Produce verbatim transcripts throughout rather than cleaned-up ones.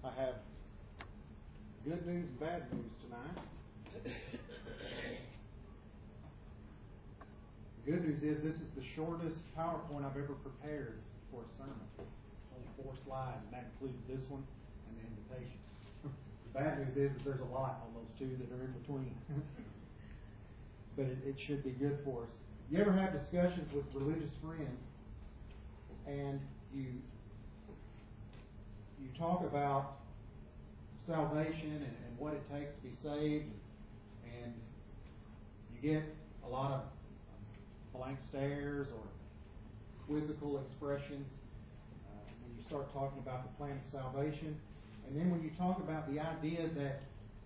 I have good news and bad news tonight. The good news is this is the shortest PowerPoint I've ever prepared for a sermon. Only four slides, and that includes this one and the invitation. The bad news is that there's a lot on those two that are in between. But it, it should be good for us. You ever have discussions with religious friends and you you talk about salvation and, and what it takes to be saved, and you get a lot of blank stares or quizzical expressions uh, when you start talking about the plan of salvation. And then when you talk about the idea that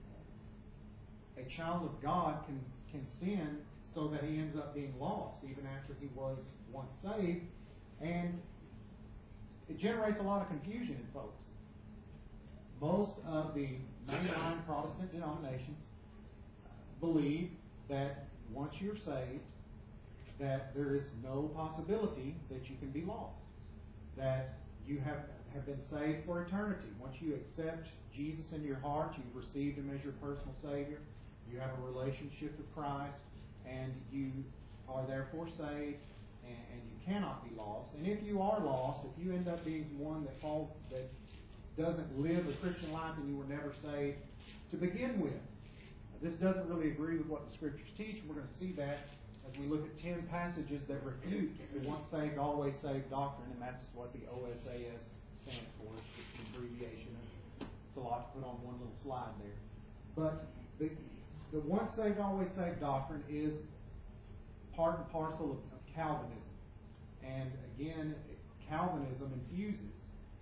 a child of God can, can sin so that he ends up being lost even after he was once saved, and it generates a lot of confusion in folks. Most of the mainline Protestant denominations believe that once you're saved, that there is no possibility that you can be lost. That you have, have been saved for eternity. Once you accept Jesus into your heart, you've received Him as your personal Savior, you have a relationship with Christ, and you are therefore saved, and, and you cannot be lost. And if you are lost, if you end up being one that falls, that doesn't live a Christian life and you were never saved to begin with, this doesn't really agree with what the Scriptures teach. We're going to see that as we look at ten passages that refute the once saved, always saved doctrine, and that's what the O S A S stands for. It's just an abbreviation. It's, it's a lot to put on one little slide there. But the, the once saved, always saved doctrine is part and parcel of, of Calvinism. And again, Calvinism infuses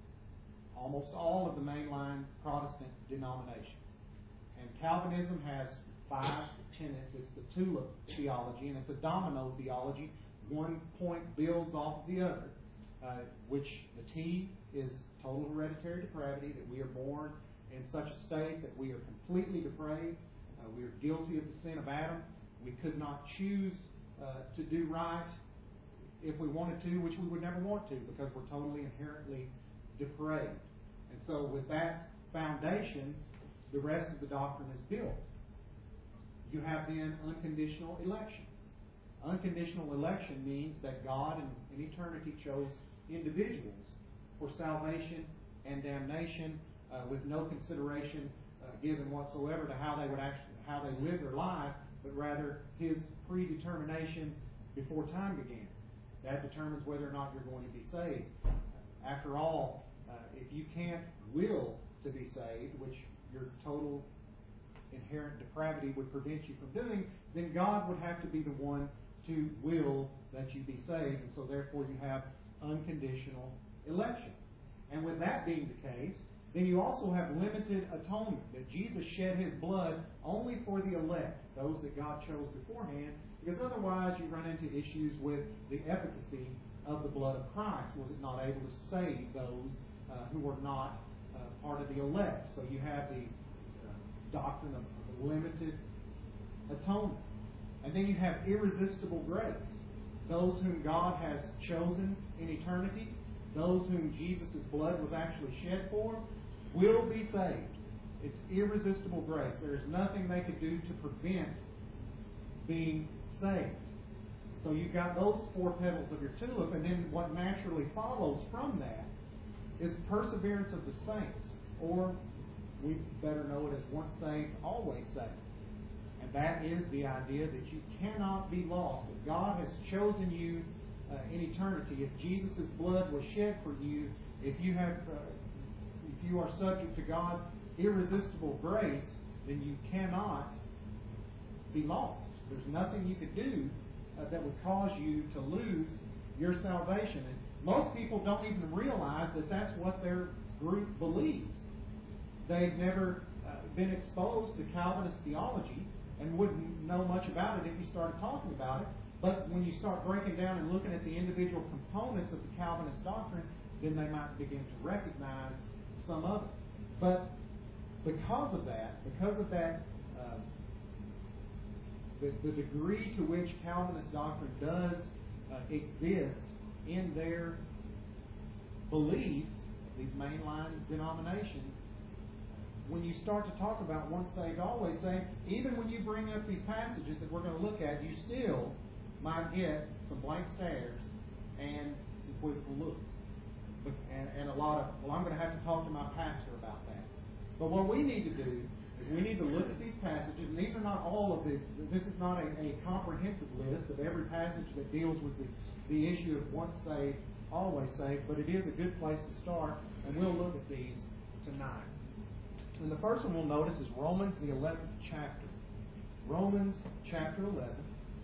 almost all of the mainline Protestant denominations. And Calvinism has five tenets. It's the tulip theology, and it's a domino theology. One point builds off of the other, uh, which the T is total hereditary depravity, that we are born in such a state that we are completely depraved. Uh, we are guilty of the sin of Adam. We could not choose uh, to do right if we wanted to, which we would never want to, because we're totally inherently depraved. And so with that foundation, the rest of the doctrine is built. You have then unconditional election. Unconditional election means that God in, in eternity chose individuals for salvation and damnation uh, with no consideration uh, given whatsoever to how they would actually how they live their lives, but rather His predetermination before time began. That determines whether or not you're going to be saved. After all, uh, if you can't will to be saved, which your total inherent depravity would prevent you from doing, then God would have to be the one to will that you be saved, and so therefore you have unconditional election. And with that being the case, then you also have limited atonement, that Jesus shed His blood only for the elect, those that God chose beforehand, because otherwise you run into issues with the efficacy of the blood of Christ. Was it not able to save those uh, who were not uh, part of the elect? So you have the doctrine of limited atonement. And then you have irresistible grace. Those whom God has chosen in eternity, those whom Jesus' blood was actually shed for, will be saved. It's irresistible grace. There is nothing they could do to prevent being saved. So you've got those four petals of your tulip, and then what naturally follows from that is perseverance of the saints, or we better know it as once saved, always saved. And that is the idea that you cannot be lost. If God has chosen you uh, in eternity, if Jesus' blood was shed for you, if you have, uh, if you are subject to God's irresistible grace, then you cannot be lost. There's nothing you could do uh, that would cause you to lose your salvation. And most people don't even realize that that's what their group believes. They've never uh, been exposed to Calvinist theology and wouldn't know much about it if you started talking about it. But when you start breaking down and looking at the individual components of the Calvinist doctrine, then they might begin to recognize some of it. But because of that, because of that, uh, the, the degree to which Calvinist doctrine does uh, exist in their beliefs, these mainline denominations, when you start to talk about once saved, always saved, even when you bring up these passages that we're going to look at, you still might get some blank stares and some quizzical looks. But, and, and a lot of, well, I'm going to have to talk to my pastor about that. But what we need to do is we need to look at these passages, and these are not all of the, this is not a, a comprehensive list of every passage that deals with the, the issue of once saved, always saved, but it is a good place to start, and we'll look at these tonight. And the first one we'll notice is Romans, the eleventh chapter. Romans chapter eleven.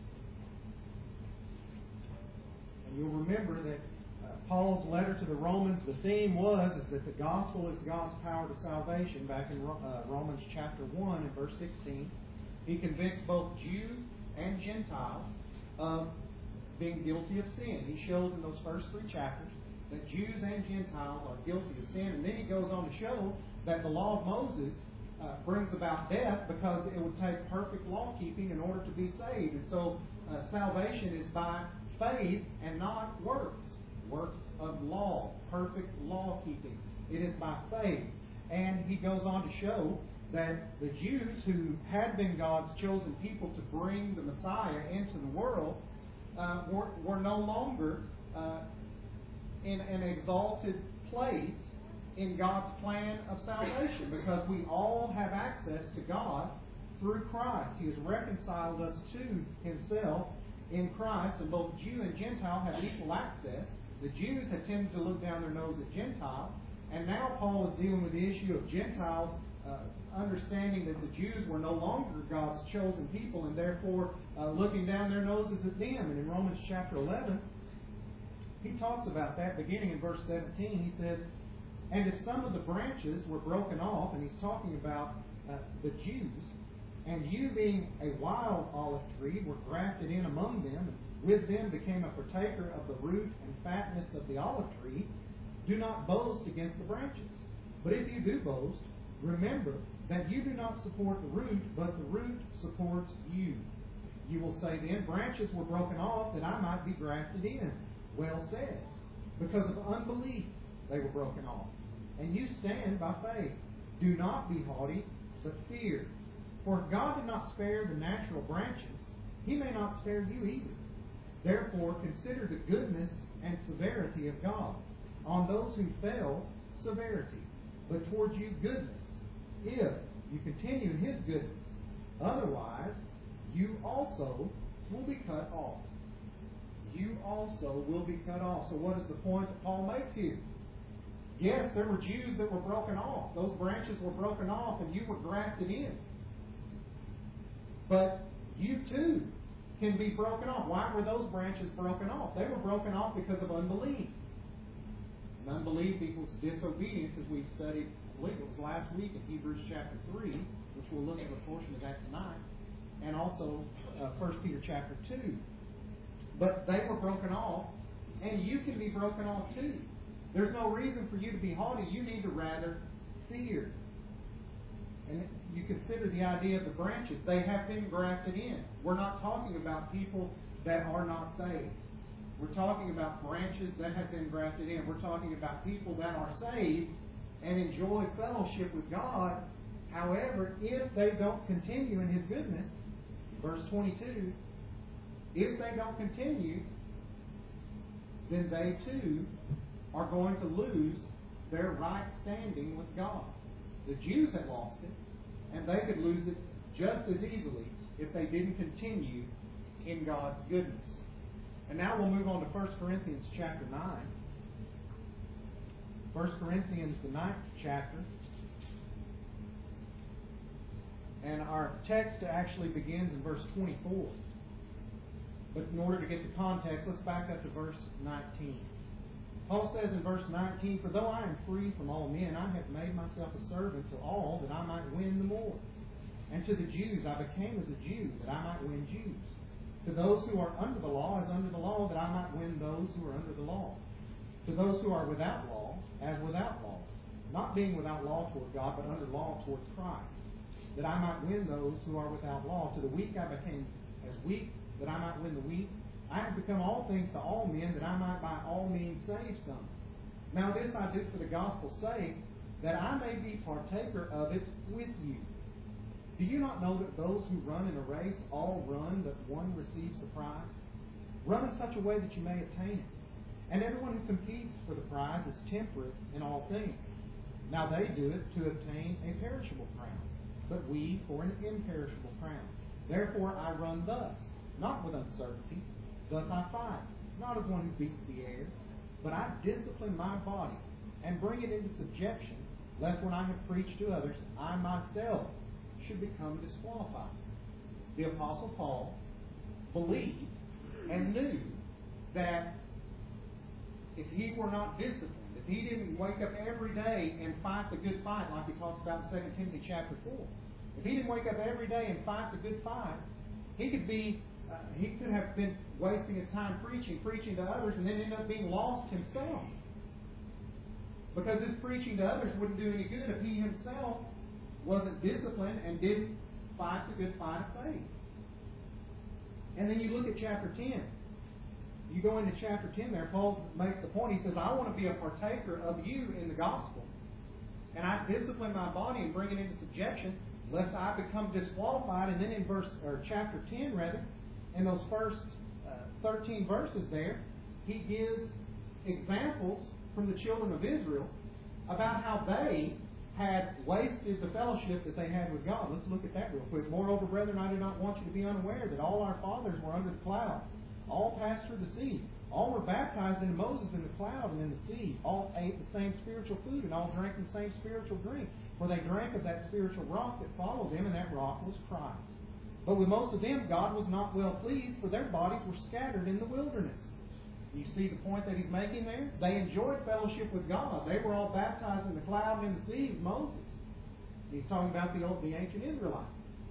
And you'll remember that uh, Paul's letter to the Romans, the theme was is that the gospel is God's power to salvation. Back in uh, Romans chapter one and verse sixteen, he convicts both Jew and Gentile of being guilty of sin. He shows in those first three chapters that Jews and Gentiles are guilty of sin. And then he goes on to show that the law of Moses uh, brings about death because it would take perfect law-keeping in order to be saved. And so uh, salvation is by faith and not works. Works of law, perfect law-keeping. It is by faith. And he goes on to show that the Jews who had been God's chosen people to bring the Messiah into the world uh, were, were no longer uh, in an exalted place in God's plan of salvation, because we all have access to God through Christ. He has reconciled us to Himself in Christ, and both Jew and Gentile have equal access. The Jews have tended to look down their nose at Gentiles, and now Paul is dealing with the issue of Gentiles uh, understanding that the Jews were no longer God's chosen people, and therefore uh, looking down their noses at them. And in Romans chapter eleven, he talks about that beginning in verse seventeen. He says, "And if some of the branches were broken off," and he's talking about uh, the Jews, "and you being a wild olive tree were grafted in among them, and with them became a partaker of the root and fatness of the olive tree, do not boast against the branches. But if you do boast, remember that you do not support the root, but the root supports you. You will say then, branches were broken off that I might be grafted in. Well said. Because of unbelief they were broken off. And you stand by faith. Do not be haughty, but fear. For if God did not spare the natural branches, He may not spare you either. Therefore consider the goodness and severity of God. On those who fell, severity, but towards you goodness, if you continue in His goodness. Otherwise, you also will be cut off." You also will be cut off. So what is the point that Paul makes here? Yes, there were Jews that were broken off. Those branches were broken off and you were grafted in. But you too can be broken off. Why were those branches broken off? They were broken off because of unbelief. And unbelief equals disobedience, as we studied, I believe it was last week in Hebrews chapter three, which we'll look at a portion of that tonight, and also uh, First Peter chapter two. But they were broken off, and you can be broken off too. There's no reason for you to be haughty. You need to rather fear. And you consider the idea of the branches. They have been grafted in. We're not talking about people that are not saved. We're talking about branches that have been grafted in. We're talking about people that are saved and enjoy fellowship with God. However, if they don't continue in His goodness, verse twenty-two, if they don't continue, then they too are going to lose their right standing with God. The Jews had lost it, and they could lose it just as easily if they didn't continue in God's goodness. And now we'll move on to First Corinthians chapter nine. First Corinthians, the ninth chapter. And our text actually begins in verse twenty-four. But in order to get the context, let's back up to verse nineteen. Paul says in verse nineteen, "For though I am free from all men, I have made myself a servant to all, that I might win the more. And to the Jews I became as a Jew, that I might win Jews. To those who are under the law, as under the law, that I might win those who are under the law. To those who are without law, as without law, not being without law toward God, but under law towards Christ, that I might win those who are without law. To the weak I became as weak, that I might win the weak. I have become all things to all men, that I might by all means save some. Now this I do for the gospel's sake, that I may be partaker of it with you. Do you not know that those who run in a race all run, but one receives the prize? Run in such a way that you may obtain it. And everyone who competes for the prize is temperate in all things. Now they do it to obtain a perishable crown, but we for an imperishable crown. Therefore I run thus, not with uncertainty. Thus I fight, not as one who beats the air, but I discipline my body and bring it into subjection, lest when I have preached to others, I myself should become disqualified. The Apostle Paul believed and knew that if he were not disciplined, if he didn't wake up every day and fight the good fight, like he talks about in Second Timothy chapter four, if he didn't wake up every day and fight the good fight, he could be, uh, he could have been wasting his time preaching, preaching to others, and then end up being lost himself. Because his preaching to others wouldn't do any good if he himself wasn't disciplined and didn't fight the good fight of faith. And then you look at chapter ten. You go into chapter ten there, Paul makes the point. He says, I want to be a partaker of you in the gospel. And I discipline my body and bring it into subjection, lest I become disqualified. And then in verse or chapter ten, rather, in those first uh, thirteen verses there, he gives examples from the children of Israel about how they had wasted the fellowship that they had with God. Let's look at that real quick. Moreover, brethren, I do not want you to be unaware that all our fathers were under the cloud. All passed through the sea. All were baptized into Moses in the cloud and in the sea. All ate the same spiritual food and all drank the same spiritual drink. For they drank of that spiritual rock that followed them, and that rock was Christ. But with most of them God was not well pleased, for their bodies were scattered in the wilderness. You see the point that he's making there? They enjoyed fellowship with God. They were all baptized in the cloud and in the sea with Moses. He's talking about the old, the ancient Israelites.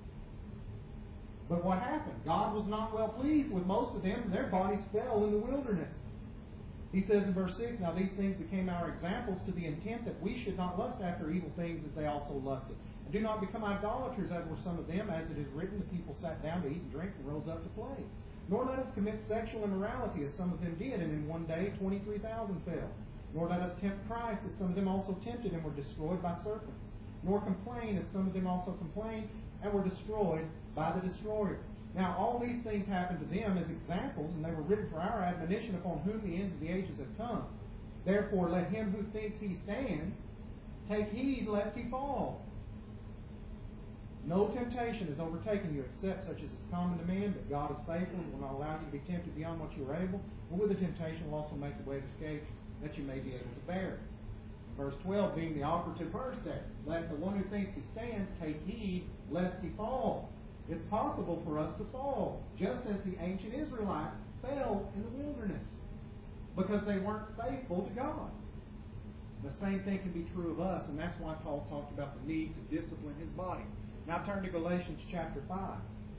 But what happened? God was not well pleased with most of them, and their bodies fell in the wilderness. He says in verse six, Now these things became our examples to the intent that we should not lust after evil things as they also lusted. And do not become idolaters as were some of them, as it is written, the people sat down to eat and drink and rose up to play. Nor let us commit sexual immorality as some of them did, and in one day twenty-three thousand fell. Nor let us tempt Christ as some of them also tempted and were destroyed by serpents. Nor complain as some of them also complained and were destroyed by the destroyer. Now all these things happened to them as examples, and they were written for our admonition, upon whom the ends of the ages have come. Therefore let him who thinks he stands take heed lest he fall. No temptation has overtaken you except such as is common to man, but God is faithful and will not allow you to be tempted beyond what you are able, and with the temptation will also make the way of escape, that you may be able to bear it. Verse twelve being the operative verse there. Let the one who thinks he stands take heed lest he fall. It's possible for us to fall, just as the ancient Israelites fell in the wilderness, because they weren't faithful to God. The same thing can be true of us, and that's why Paul talked about the need to discipline his body. Now turn to Galatians chapter five.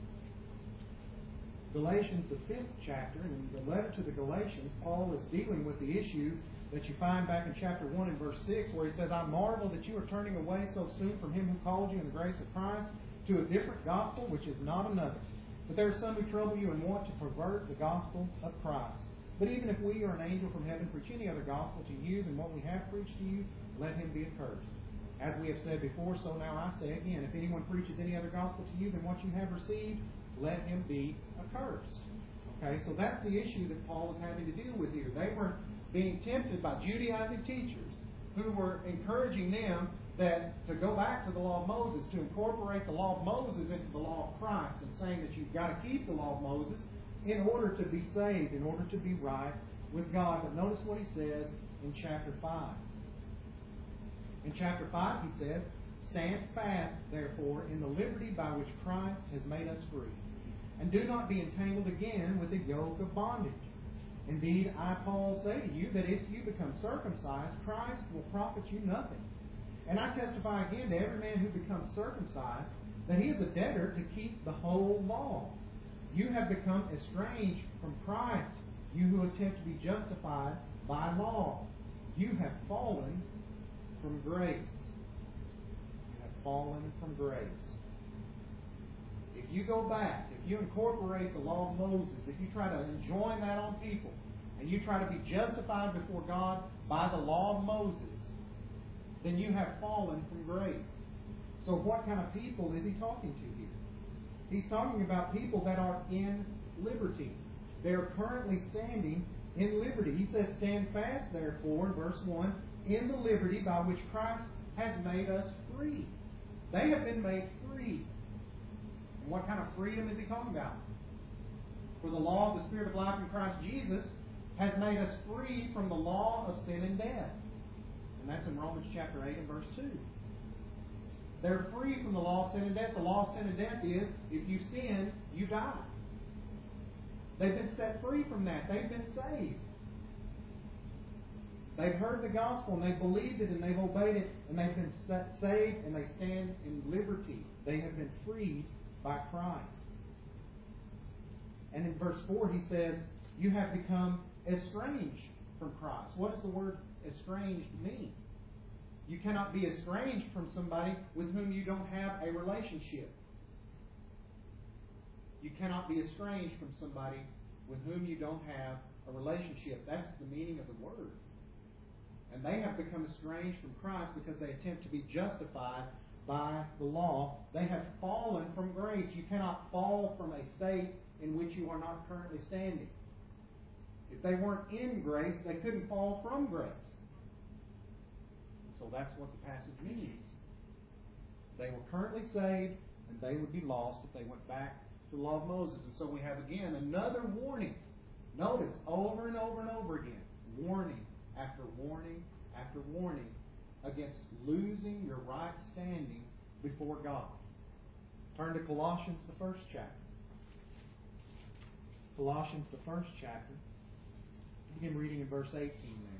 Galatians, the fifth chapter, and in the letter to the Galatians, Paul is dealing with the issue that you find back in chapter one and verse six, where he says, I marvel that you are turning away so soon from him who called you in the grace of Christ to a different gospel, which is not another. But there are some who trouble you and want to pervert the gospel of Christ. But even if we or an angel from heaven preach any other gospel to you than what we have preached to you, let him be accursed. As we have said before, so now I say again, if anyone preaches any other gospel to you than what you have received, let him be accursed. Okay, so that's the issue that Paul is having to deal with here. They were being tempted by Judaizing teachers who were encouraging them that to go back to the law of Moses, to incorporate the law of Moses into the law of Christ, and saying that you've got to keep the law of Moses in order to be saved, in order to be right with God. But notice what he says in chapter five. In chapter five, he says, Stand fast, therefore, in the liberty by which Christ has made us free. And do not be entangled again with the yoke of bondage. Indeed, I, Paul, say to you that if you become circumcised, Christ will profit you nothing. And I testify again to every man who becomes circumcised that he is a debtor to keep the whole law. You have become estranged from Christ, you who attempt to be justified by law. You have fallen from grace. You have fallen from grace. If you go back, if you incorporate the law of Moses, if you try to enjoin that on people, and you try to be justified before God by the law of Moses, then you have fallen from grace. So what kind of people is he talking to here? He's talking about people that are in liberty. They are currently standing in liberty. He says, stand fast, therefore, in verse one, in the liberty by which Christ has made us free. They have been made free. And what kind of freedom is he talking about? For the law of the Spirit of life in Christ Jesus has made us free from the law of sin and death. And that's in Romans chapter eight and verse two. They're free from the law of sin and death. The law of sin and death is, if you sin, you die. They've been set free from that. They've been saved. They've heard the gospel and they've believed it and they've obeyed it and they've been saved and they stand in liberty. They have been freed by Christ. And in verse four he says, you have become estranged from Christ. What does the word estranged mean? You cannot be estranged from somebody with whom you don't have a relationship. You cannot be estranged from somebody with whom you don't have a relationship. That's the meaning of the word. And they have become estranged from Christ because they attempt to be justified by the law. They have fallen from grace. You cannot fall from a state in which you are not currently standing. If they weren't in grace, they couldn't fall from grace. So that's what the passage means. They were currently saved, and they would be lost if they went back to the law of Moses. And so we have again another warning. Notice, over and over and over again, warning after warning after warning against losing your right standing before God. Turn to Colossians, the first chapter. Colossians, the first chapter. Begin reading in verse eighteen there.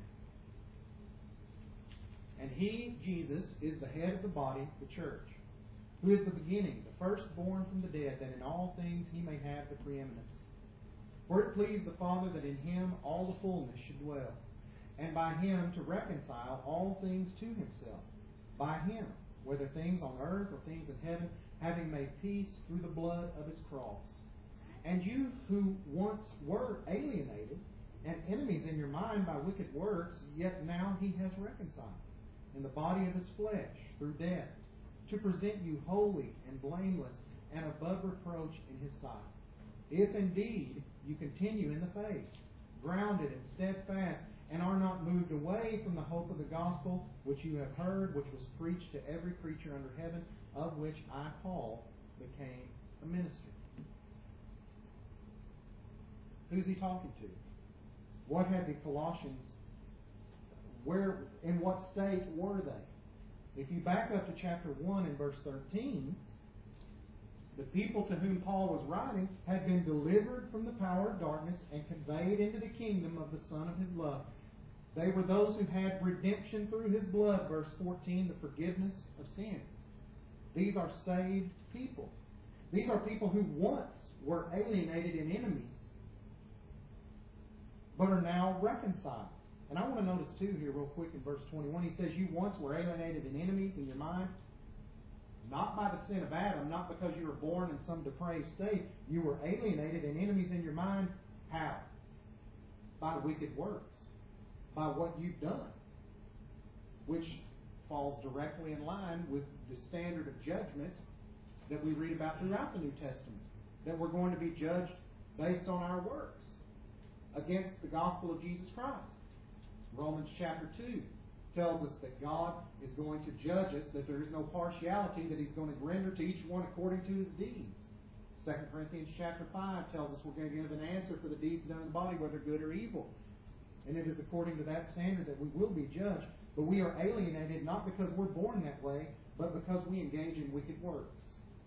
And he, Jesus, is the head of the body, the church, who is the beginning, the firstborn from the dead, that in all things he may have the preeminence. For it pleased the Father that in him all the fullness should dwell, and by him to reconcile all things to himself. By him, whether things on earth or things in heaven, having made peace through the blood of his cross. And you who once were alienated and enemies in your mind by wicked works, yet now he has reconciled in the body of his flesh through death, to present you holy and blameless and above reproach in his sight. If indeed you continue in the faith, grounded and steadfast, and are not moved away from the hope of the gospel which you have heard, which was preached to every creature under heaven, of which I, Paul, became a minister. Who's he talking to? What had the Colossians, where, in what state were they? If you back up to chapter one and verse thirteen, the people to whom Paul was writing had been delivered from the power of darkness and conveyed into the kingdom of the Son of his love. They were those who had redemption through his blood, verse fourteen, the forgiveness of sins. These are saved people. These are people who once were alienated and enemies, but are now reconciled. And I want to notice too here real quick in verse twenty-one, he says, you once were alienated and enemies in your mind, not by the sin of Adam, not because you were born in some depraved state. You were alienated and enemies in your mind. How? By wicked works. By what you've done. Which falls directly in line with the standard of judgment that we read about throughout the New Testament. That we're going to be judged based on our works against the gospel of Jesus Christ. Romans chapter two tells us that God is going to judge us, that there is no partiality, that he's going to render to each one according to his deeds. Second Corinthians chapter five tells us we're going to give an answer for the deeds done in the body, whether good or evil. And it is according to that standard that we will be judged. But we are alienated not because we're born that way, but because we engage in wicked works.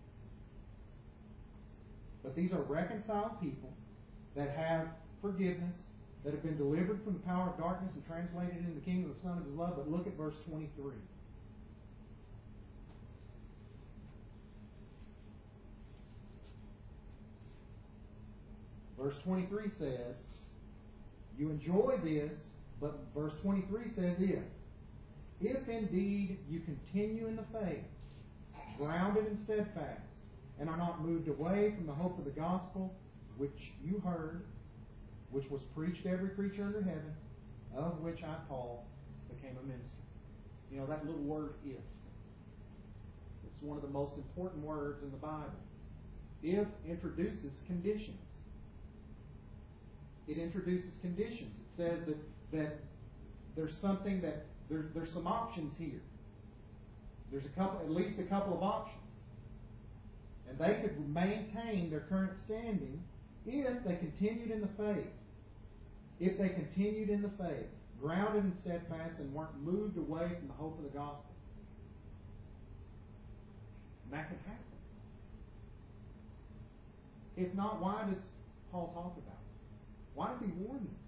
But these are reconciled people that have forgiveness, that have been delivered from the power of darkness and translated into the kingdom of the Son of his love. But look at verse twenty-three. Verse twenty-three says, you enjoy this, but verse twenty-three says if. If indeed you continue in the faith, grounded and steadfast, and are not moved away from the hope of the gospel which you heard, which was preached to every creature under heaven, of which I, Paul, became a minister. You know, that little word if. It's one of the most important words in the Bible. If introduces conditions. It introduces conditions. It says that, that there's something that, there, there's some options here. There's a couple, at least a couple of options. And they could maintain their current standing if they continued in the faith. If they continued in the faith, grounded and steadfast, and weren't moved away from the hope of the gospel. And that could happen. If not, why does Paul talk about it? Why does he warn them?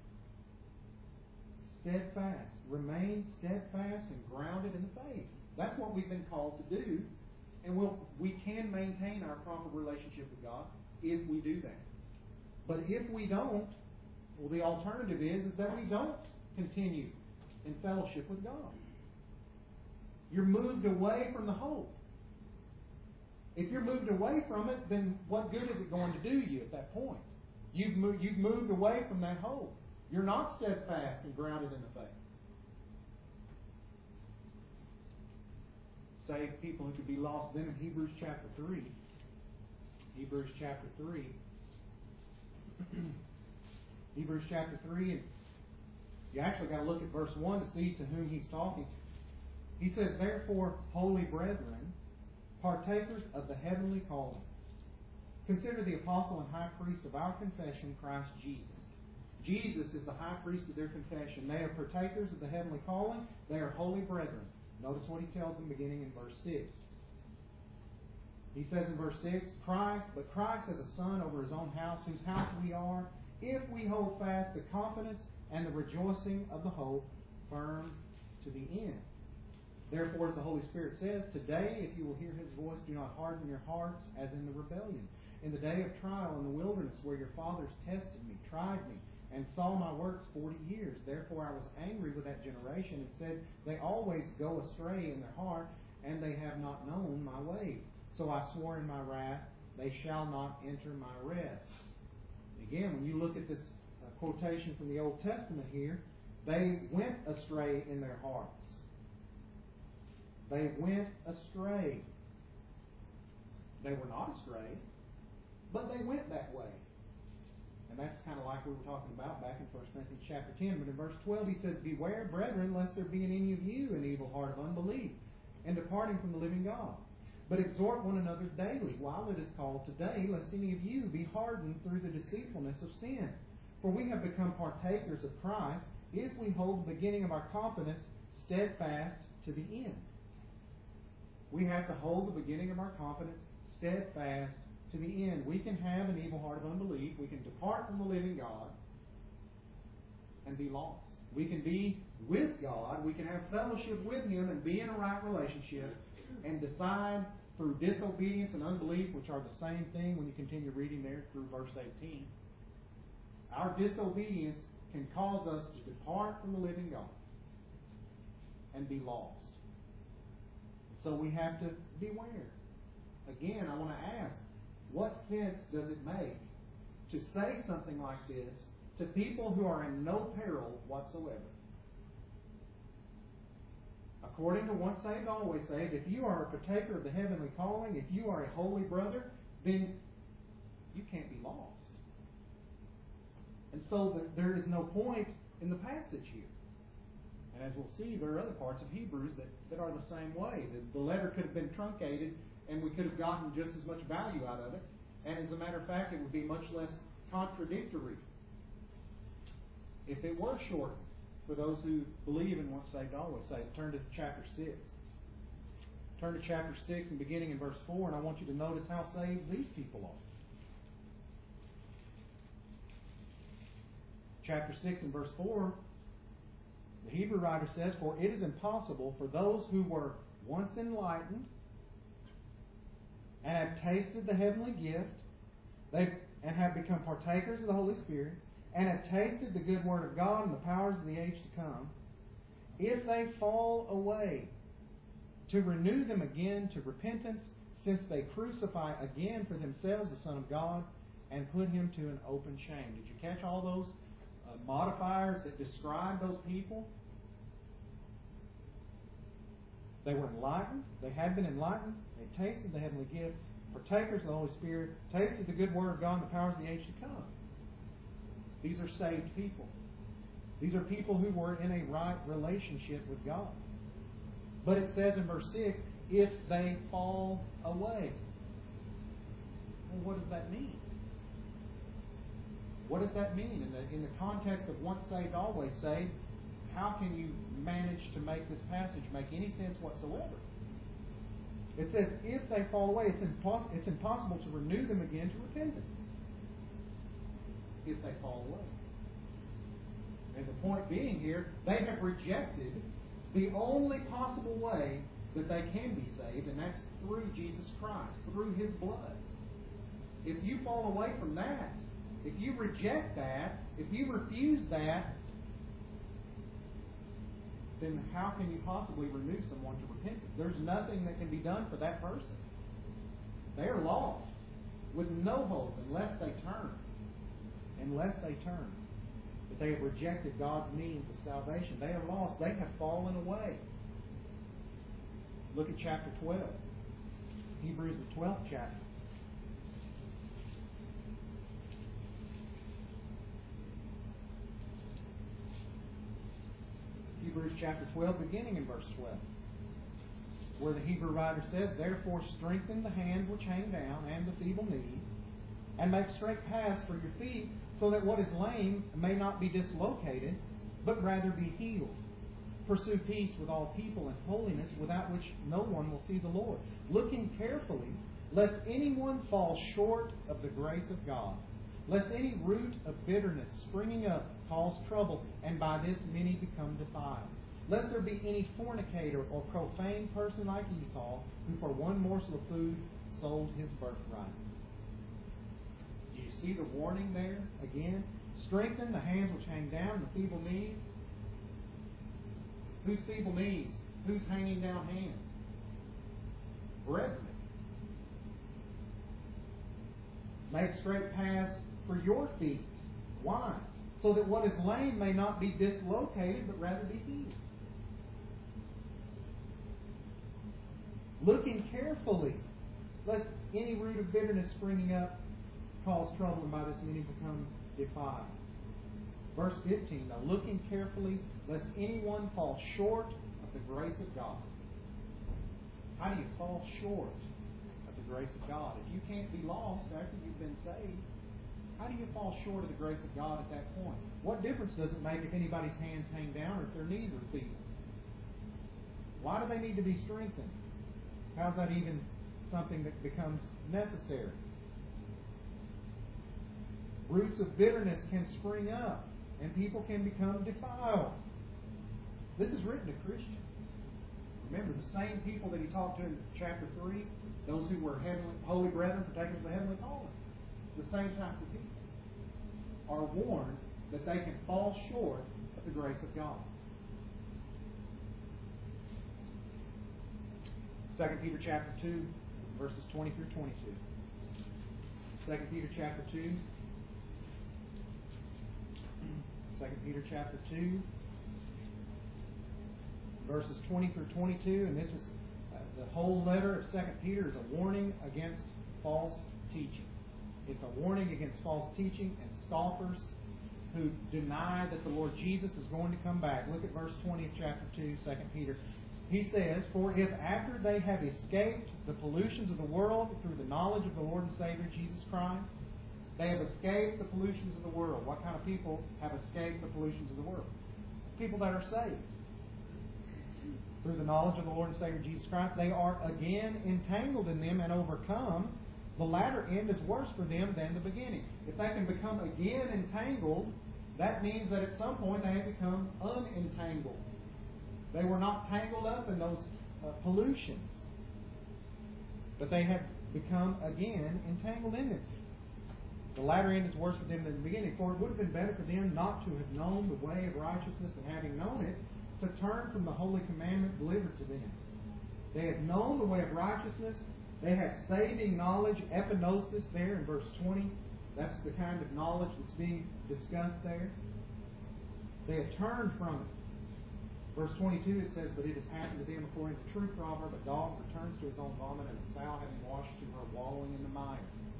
Steadfast. Remain steadfast and grounded in the faith. That's what we've been called to do. And we'll, we can maintain our proper relationship with God if we do that. But if we don't, well, the alternative is, is that we don't continue in fellowship with God. You're moved away from the hope. If you're moved away from it, then what good is it going to do you at that point? You've moved, you've moved away from that hope. You're not steadfast and grounded in the faith. Saved people who could be lost. Then in Hebrews chapter three, Hebrews chapter three, Hebrews chapter three, and you actually got to look at verse one to see to whom he's talking. He says, "Therefore, holy brethren, partakers of the heavenly calling, consider the apostle and high priest of our confession, Christ Jesus." Jesus is the high priest of their confession. They are partakers of the heavenly calling. They are holy brethren. Notice what he tells them beginning in verse six. He says in verse six, Christ, but Christ as a son over his own house, whose house we are, if we hold fast the confidence and the rejoicing of the hope firm to the end. Therefore, as the Holy Spirit says, today, if you will hear his voice, do not harden your hearts as in the rebellion. In the day of trial in the wilderness, where your fathers tested me, tried me, and saw my works forty years. Therefore I was angry with that generation and said, they always go astray in their heart, and they have not known my ways. So I swore in my wrath, they shall not enter my rest. Again, when you look at this uh, quotation from the Old Testament here, they went astray in their hearts. They went astray. They were not astray, but they went that way. And that's kind of like we were talking about back in First Corinthians chapter ten. But in verse twelve he says, "Beware, brethren, lest there be in any of you an evil heart of unbelief, and departing from the living God. But exhort one another daily, while it is called today, lest any of you be hardened through the deceitfulness of sin. For we have become partakers of Christ, if we hold the beginning of our confidence steadfast to the end." We have to hold the beginning of our confidence steadfast to the end. We can have an evil heart of unbelief. We can depart from the living God and be lost. We can be with God. We can have fellowship with him and be in a right relationship and decide through disobedience and unbelief, which are the same thing when you continue reading there through verse eighteen. Our disobedience can cause us to depart from the living God and be lost. So we have to beware. Again, I want to ask, what sense does it make to say something like this to people who are in no peril whatsoever? According to once saved, always saved, if you are a partaker of the heavenly calling, if you are a holy brother, then you can't be lost. And so there is no point in the passage here. And as we'll see, there are other parts of Hebrews that, that are the same way. The, the letter could have been truncated, and we could have gotten just as much value out of it. And as a matter of fact, it would be much less contradictory if it were shortened for those who believe in once saved, always saved. Turn to chapter six. Turn to chapter six and beginning in verse four, and I want you to notice how saved these people are. Chapter six and verse four, the Hebrew writer says, "For it is impossible for those who were once enlightened and have tasted the heavenly gift, they and have become partakers of the Holy Spirit, and have tasted the good word of God and the powers of the age to come, if they fall away, to renew them again to repentance, since they crucify again for themselves the Son of God, and put him to an open shame." Did you catch all those uh, modifiers that describe those people? They were enlightened. They had been enlightened. They tasted the heavenly gift. Partakers of the Holy Spirit. Tasted the good word of God and the powers of the age to come. These are saved people. These are people who were in a right relationship with God. But it says in verse six, if they fall away. Well, what does that mean? What does that mean? In the, in the context of once saved, always saved, how can you manage to make this passage make any sense whatsoever? It says, if they fall away, it's, impos- it's impossible to renew them again to repentance. If they fall away. And the point being here, they have rejected the only possible way that they can be saved, and that's through Jesus Christ, through His blood. If you fall away from that, if you reject that, if you refuse that, then how can you possibly renew someone to repentance? There's nothing that can be done for that person. They are lost with no hope unless they turn. Unless they turn. But they have rejected God's means of salvation. They are lost. They have fallen away. Look at chapter twelve. Hebrews, the twelfth chapter. Hebrews chapter twelve, beginning in verse twelve, where the Hebrew writer says, therefore strengthen the hands which hang down and the feeble knees, and make straight paths for your feet, so that what is lame may not be dislocated, but rather be healed. Pursue peace with all people and holiness, without which no one will see the Lord. Looking carefully, lest anyone fall short of the grace of God, lest any root of bitterness springing up cause trouble, and by this many become defiled. Lest there be any fornicator or profane person like Esau, who for one morsel of food sold his birthright. Do you see the warning there? Again, strengthen the hands which hang down, the feeble knees. Whose feeble knees? Who's hanging down hands? Brethren. Make straight paths for your feet. Why? So that what is lame may not be dislocated, but rather be healed. Looking carefully, lest any root of bitterness springing up cause trouble, and by this many become defiled. Verse fifteen, now looking carefully, lest anyone fall short of the grace of God. How do you fall short of the grace of God? If you can't be lost after you've been saved, how do you fall short of the grace of God at that point? What difference does it make if anybody's hands hang down or if their knees are feeble? Why do they need to be strengthened? How's that even something that becomes necessary? Roots of bitterness can spring up, and people can become defiled. This is written to Christians. Remember, the same people that he talked to in chapter three, those who were heavenly, holy brethren, partakers of the heavenly calling, the same types of people are warned that they can fall short of the grace of God. Second Peter chapter two, verses twenty through twenty-two. Second Peter chapter two. Second Peter chapter two, verses twenty through twenty-two, and this is uh, the whole letter of Second Peter is a warning against false teaching. It's a warning against false teaching and scoffers who deny that the Lord Jesus is going to come back. Look at verse twenty of chapter two, Second Peter. He says, for if after they have escaped the pollutions of the world through the knowledge of the Lord and Savior Jesus Christ, they have escaped the pollutions of the world. What kind of people have escaped the pollutions of the world? People that are saved. Through the knowledge of the Lord and Savior Jesus Christ, they are again entangled in them and overcome. The latter end is worse for them than the beginning. If they can become again entangled, that means that at some point they have become unentangled. They were not tangled up in those uh, pollutions, but they have become again entangled in them. The latter end is worse for them than the beginning, for it would have been better for them not to have known the way of righteousness, and having known it, to turn from the holy commandment delivered to them. They had known the way of righteousness. They had saving knowledge, epignosis there in verse twenty. That's the kind of knowledge that's being discussed there. They had turned from it. Verse twenty-two, it says, "But it has happened to them according to true proverb, a dog returns to his own vomit, and a sow having washed to her wallowing in the mire."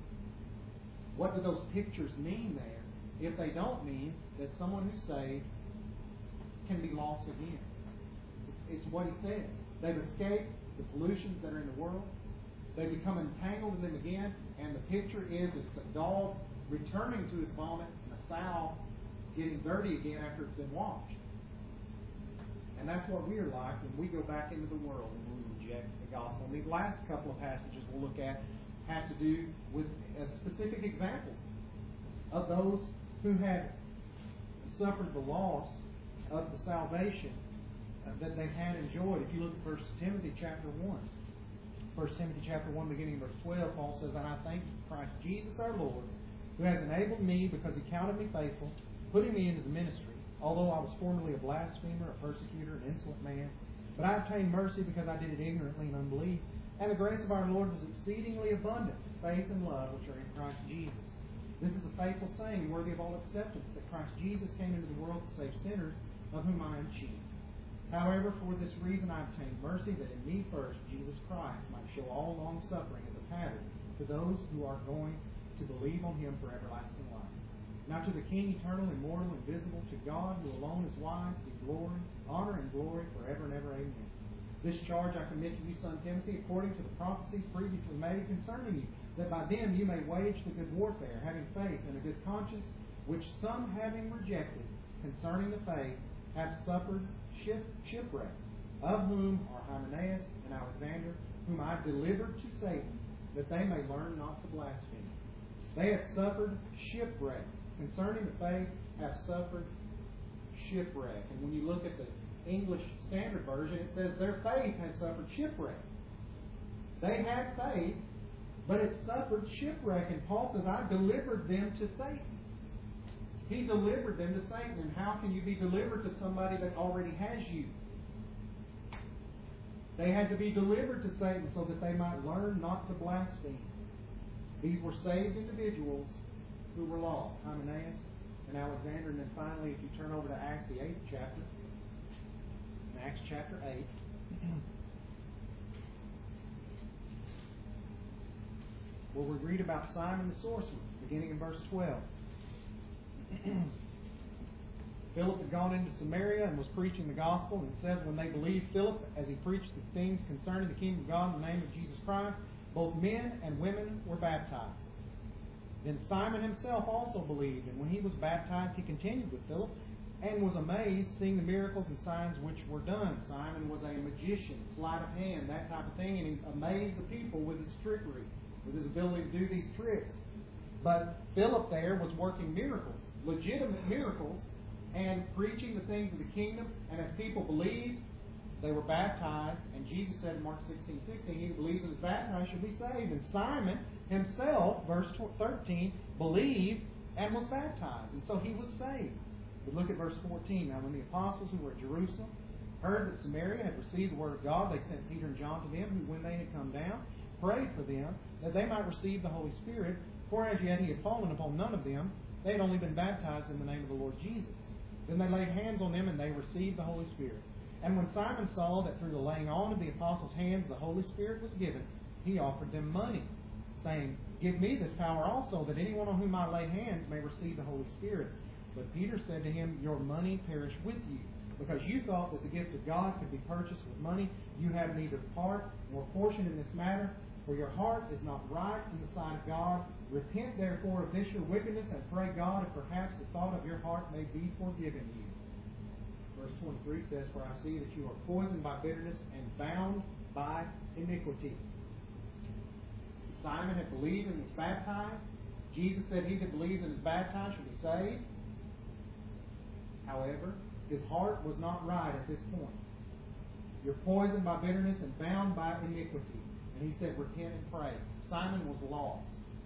What do those pictures mean there? If they don't mean that someone who's saved can be lost again. It's, it's what he said. They've escaped the pollutions that are in the world. They become entangled in them again, and the picture is it's the dog returning to his vomit and a sow getting dirty again after it's been washed. And that's what we are like when we go back into the world and we reject the gospel. And these last couple of passages we'll look at have to do with uh, specific examples of those who had suffered the loss of the salvation uh, that they had enjoyed. If you look at First Timothy chapter one, First Timothy chapter one, beginning verse twelve, Paul says, "And I thank Christ Jesus our Lord, who has enabled me, because he counted me faithful, putting me into the ministry, although I was formerly a blasphemer, a persecutor, an insolent man. But I obtained mercy because I did it ignorantly in unbelief. And the grace of our Lord was exceedingly abundant, faith and love which are in Christ Jesus. This is a faithful saying, worthy of all acceptance, that Christ Jesus came into the world to save sinners, of whom I am chief. However, for this reason I obtained mercy, that in me first Jesus Christ might show all long suffering as a pattern to those who are going to believe on him for everlasting life. Now to the King, eternal, immortal, invisible, to God, who alone is wise, be glory, honor, and glory forever and ever. Amen. This charge I commit to you, son Timothy, according to the prophecies previously made concerning you, that by them you may wage the good warfare, having faith and a good conscience, which some having rejected concerning the faith have suffered ship, shipwreck, of whom are Hymenaeus and Alexander, whom I delivered to Satan, that they may learn not to blaspheme. They have suffered shipwreck. Concerning the faith, have suffered shipwreck." And when you look at the English Standard Version, it says their faith has suffered shipwreck. They had faith, but it suffered shipwreck. And Paul says, "I delivered them to Satan." He delivered them to Satan. And how can you be delivered to somebody that already has you? They had to be delivered to Satan so that they might learn not to blaspheme. These were saved individuals who were lost, Hymenaeus and Alexander. And then finally, if you turn over to Acts, the eighth chapter, in Acts chapter eight, where we read about Simon the sorcerer, beginning in verse twelve. Philip had gone into Samaria and was preaching the gospel. And it says, when they believed Philip as he preached the things concerning the kingdom of God in the name of Jesus Christ, both men and women were baptized. Then Simon himself also believed, and when he was baptized, he continued with Philip, and was amazed, seeing the miracles and signs which were done. Simon was a magician, sleight of hand, that type of thing, and he amazed the people with his trickery, with his ability to do these tricks. But Philip there was working miracles, legitimate miracles, and preaching the things of the kingdom, and as people believed, they were baptized. And Jesus said in Mark sixteen sixteen, "He who believes and is baptized shall be saved." And Simon himself, verse thirteen, believed and was baptized. And so he was saved. But look at verse fourteen. "Now when the apostles who were at Jerusalem heard that Samaria had received the word of God, they sent Peter and John to them, who when they had come down, prayed for them, that they might receive the Holy Spirit. For as yet he had fallen upon none of them. They had only been baptized in the name of the Lord Jesus. Then they laid hands on them, and they received the Holy Spirit. And when Simon saw that through the laying on of the apostles' hands the Holy Spirit was given, he offered them money, saying, 'Give me this power also, that anyone on whom I lay hands may receive the Holy Spirit.' But Peter said to him, 'Your money perish with you, because you thought that the gift of God could be purchased with money. You have neither part nor portion in this matter, for your heart is not right in the sight of God. Repent therefore of this your wickedness, and pray God if perhaps the thought of your heart may be forgiven you.'" Verse twenty-three says, "For I see that you are poisoned by bitterness and bound by iniquity." Simon had believed and was baptized. Jesus said, "He that believes and is baptized shall be saved." However, his heart was not right at this point. "You're poisoned by bitterness and bound by iniquity." And he said, "Repent and pray." Simon was lost,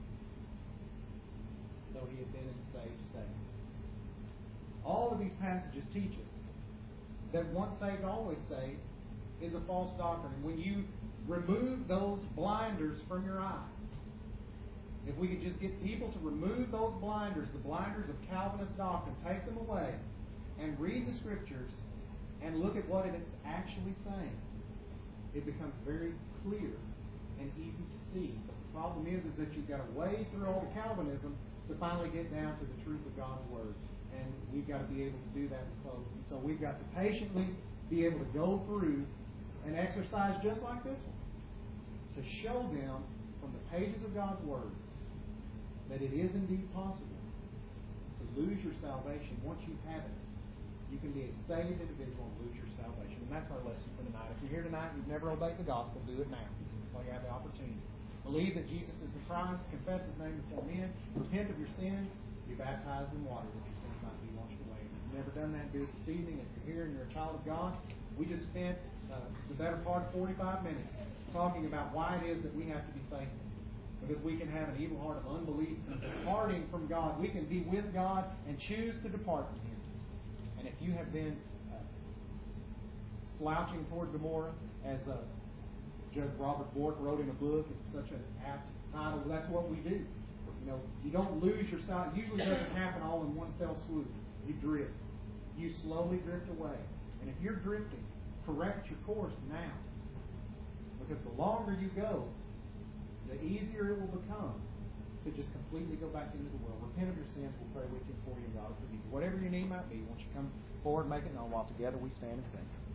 though he had been in the saved state. All of these passages teach us that once saved, always saved is a false doctrine. And when you remove those blinders from your eyes, if we could just get people to remove those blinders, the blinders of Calvinist doctrine, take them away, and read the Scriptures, and look at what it's actually saying, it becomes very clear and easy to see. But the problem is, is that you've got to wade through all the Calvinism to finally get down to the truth of God's Word. And we've got to be able to do that with folks. And so we've got to patiently be able to go through an exercise just like this one to show them from the pages of God's Word that it is indeed possible to lose your salvation once you have it. You can be a saved individual and lose your salvation. And that's our lesson for tonight. If you're here tonight and you've never obeyed the gospel, do it now while you have the opportunity. Believe that Jesus is the Christ, confess His name before men, repent of your sins, be baptized in water that your sins might be washed away. If you've never done that, do it this evening. If you're here and you're a child of God, we just spent uh, the better part of forty-five minutes talking about why it is that we have to be faithful. Because we can have an evil heart of unbelief, departing from God. We can be with God and choose to depart from Him. And if you have been uh, slouching toward Gomorrah, as uh, Judge Robert Bork wrote in a book, it's such an apt title, that's what we do. You know, you don't lose your sight. It usually doesn't happen all in one fell swoop. You drift. You slowly drift away. And if you're drifting, correct your course now. Because the longer you go, the easier it will become to just completely go back into the world. Repent of your sins. We'll pray with you for you, and God will forgive you. Whatever your need might be, once you come forward and make it known, while together we stand and sing.